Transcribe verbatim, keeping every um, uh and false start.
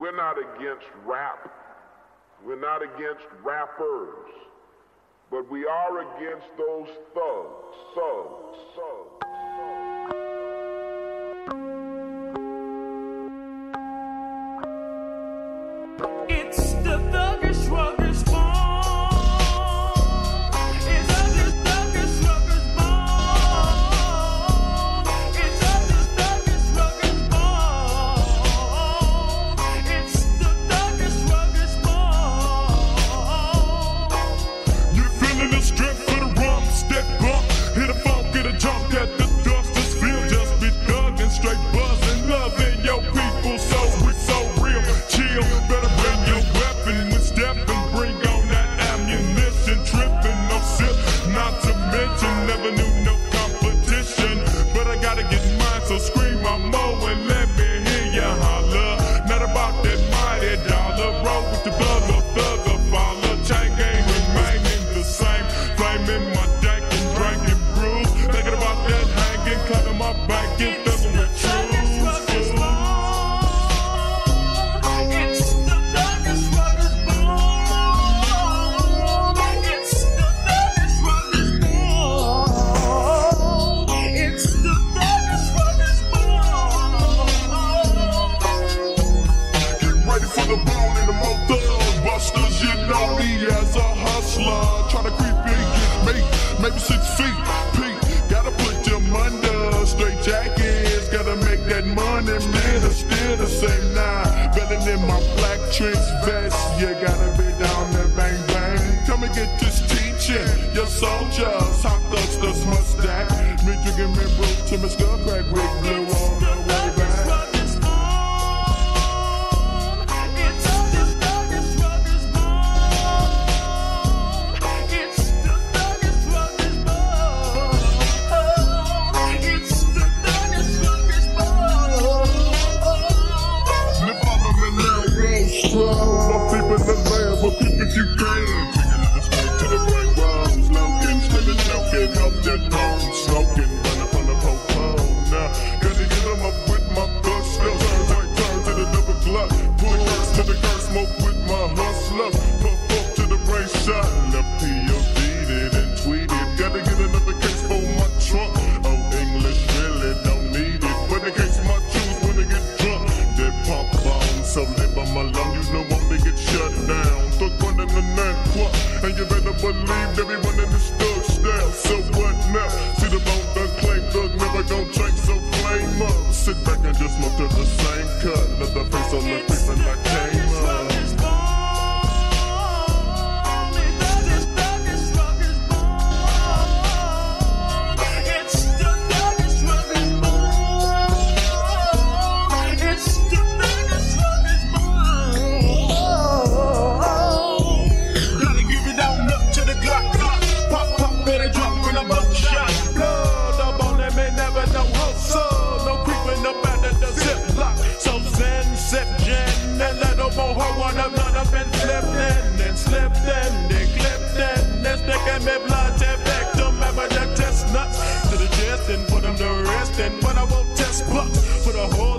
We're not against rap. We're not against rappers. But we are against those thugs, thugs, thugs. It's the thuggish ruggers bone. It's the thuggish ruggers bone. It's the thuggish ruggers bone. It's the thuggish ruggers bone. You're feeling the strength for the rum, step bump, hit a funk, get a jump at the dust is feel. Just be thugging, straight buzzing, loving your people, so we so real. Chill, better bring your weapon with step and bring on that ammunition. Tripping, no sip, not to mention never knew no competition. But I gotta get mine, so scream my mo and let me hear ya holler. Not about that mighty dollar, roll with the blood of thugger follow. Chain game remaining the same, flaming my dank and drinking brews. Thinking about that hanging, cutting my back, get thugging with truth. As a hustler, try to creep in, get me, maybe six feet, Pete, gotta put them under, straight jackets, gotta make that money, man, it's still the same now, better than my black trench vest, you gotta be down there, bang, bang, come and get this teaching, your soldiers, hot dusters, mustache, me drinking me brew to my skull crack with blue on the way back. My people in the land, but keep it you can. Taking it straight to the brain, wow, smoking, slipping, choking, up their tone, smoking, run up on the popo. Now, gotta get them up with my gush, still turn, right, turn to the double glut. Pull curse to the curse, smoke with my hustler. Puff up to the brain shot, left P O D'd it and tweeted. Gotta get another case for my trunk. Oh, English really don't need it, but in case my juice when they get drunk, they pump on, so live on my lung. You know I'm to get shut down. Thug running the nine club, and you better believe they be running this thug style. So what now? See the bone done claim thug never gon' change, so flame up. Sit back and just look to the same cut. Let the face on the face and I came up. And put them to rest, and when I won't test bucks for the whole